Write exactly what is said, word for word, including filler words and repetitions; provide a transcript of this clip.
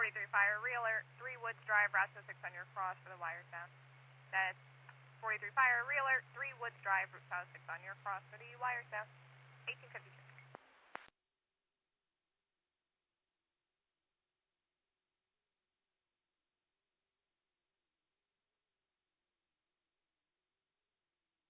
forty-three Fire, real alert, three Woods Drive, route two oh six on your cross for the wires down. That's forty-three Fire, real alert, three Woods Drive, route two oh six on your cross for the wires down. eighteen fifty-two.